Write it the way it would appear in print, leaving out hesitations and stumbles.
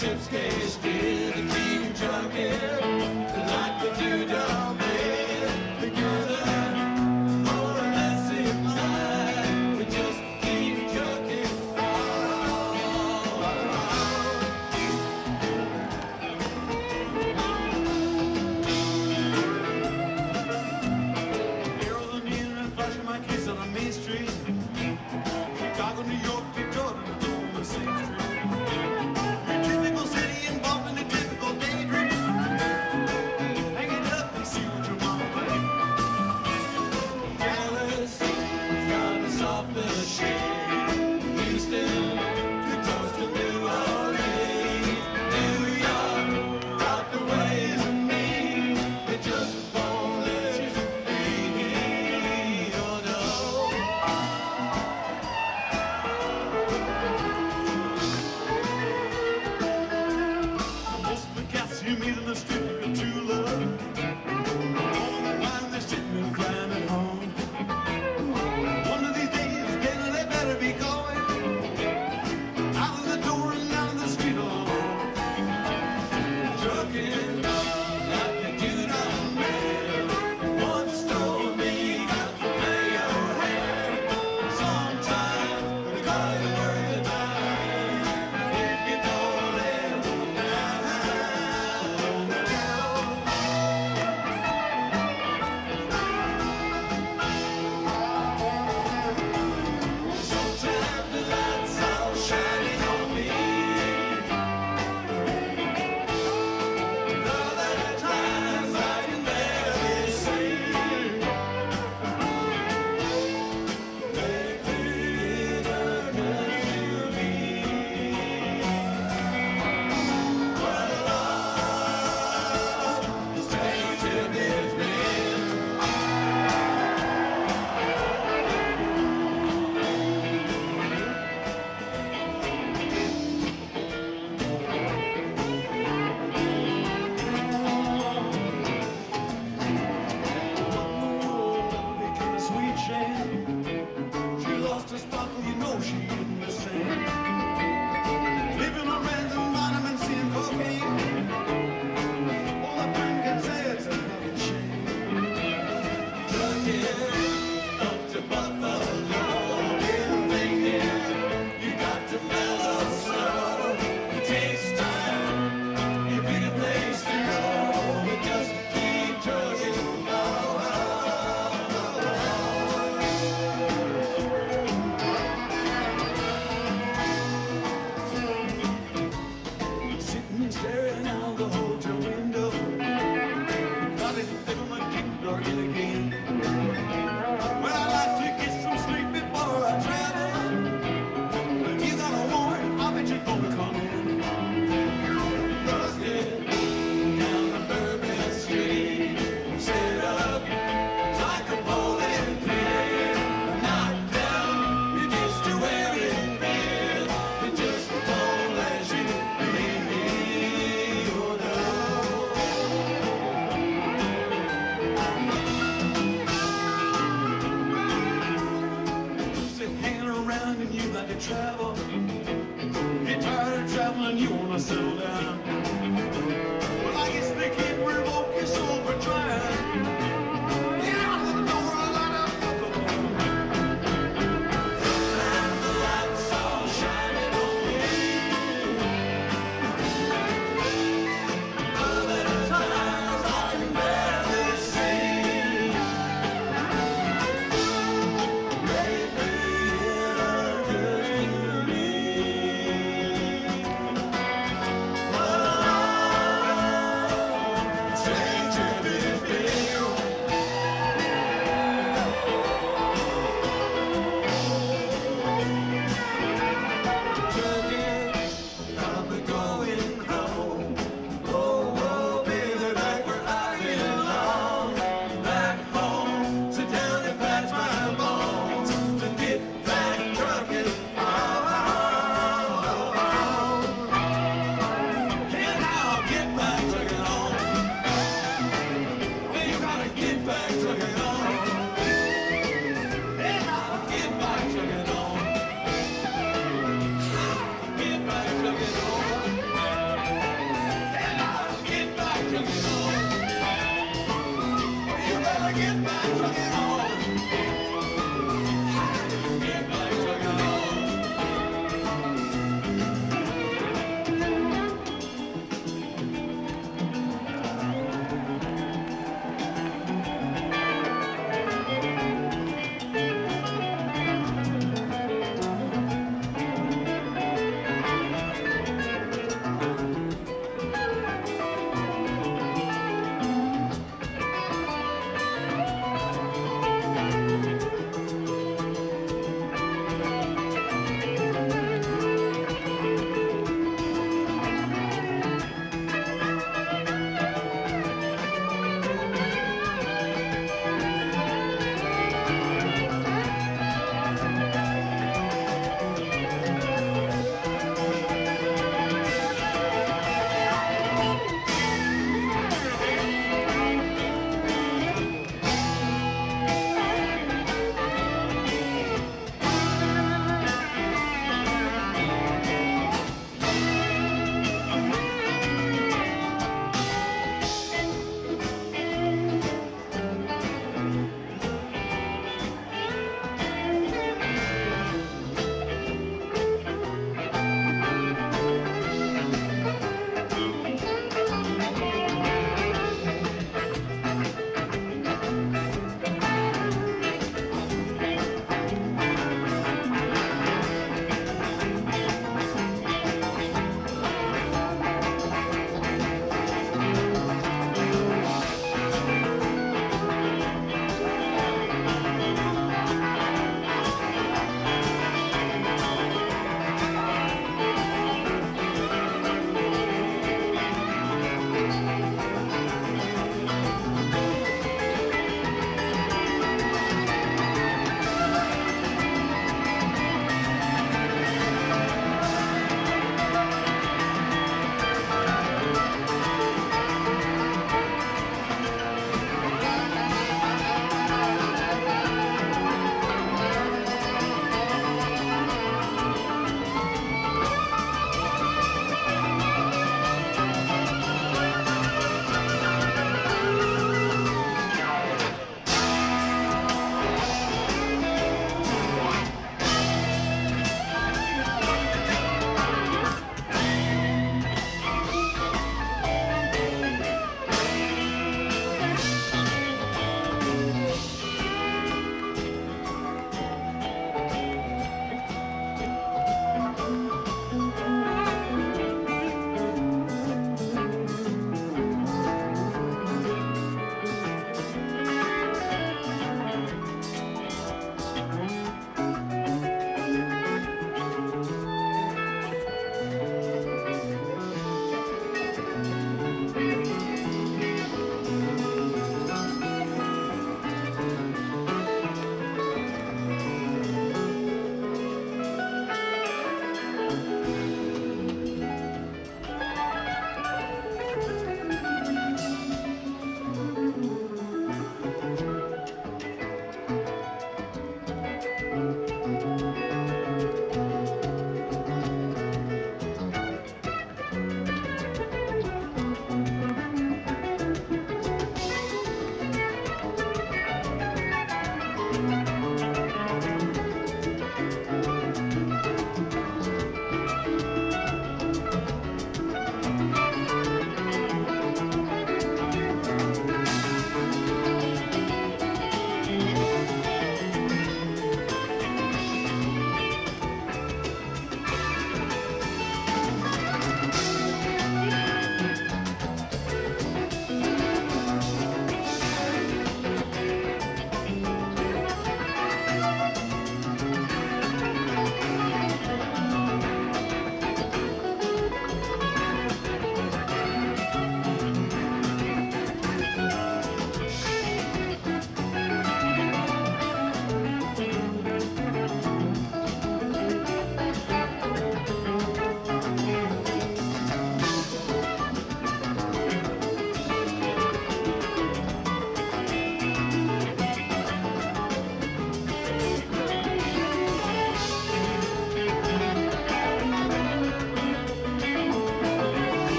chips case did to keep trucking like the two dumb men together. More or less in line, we just keep trucking Arrows on the internet, flashing my kids on the main street. Chicago, New York, Detroit, and the same street. Your typical city involved in a typical daydream. Hang it up and see what your mama thinks. Dallas, got a soft machine. Houston, too close to New Orleans. New York, got the ways of me. It just won't let you be. Oh no. Most of the cats you meet in the street look at true love. All of the time they're sitting and crying at home. One of these days, then they better be going out of the door and out of the street alone. Trucking like the dude on mail. Once told me you got to pay your hand. Sometimes the guy you worry about if you don't live down the town. Sometimes the lights all shining on me. Other times I can barely see. Lately turned to me. What a love, strange it has been. Became a sweet shame. She lost her sparkle, you know she isn't the same. Living on random vitamin C and cocaine. All a friend can say it's a fucking shame. Trucking up to Buffalo, been thinking you got to mellow slow. It takes time, you pick a place to go, but just keep trucking. Sitting staring out the hotel window. Got it fiddle my kick dark again. Well, I like to get some sleep before I travel. If you got a warrant, I bet you're gonna come in. Busted down the Bourbon Street. Set up like a bowling pin. Knocked down, you're used to wearing beer. It just won't let you be. Oh no. Just hanging around and you like to travel. Get tired of traveling, you wanna settle down.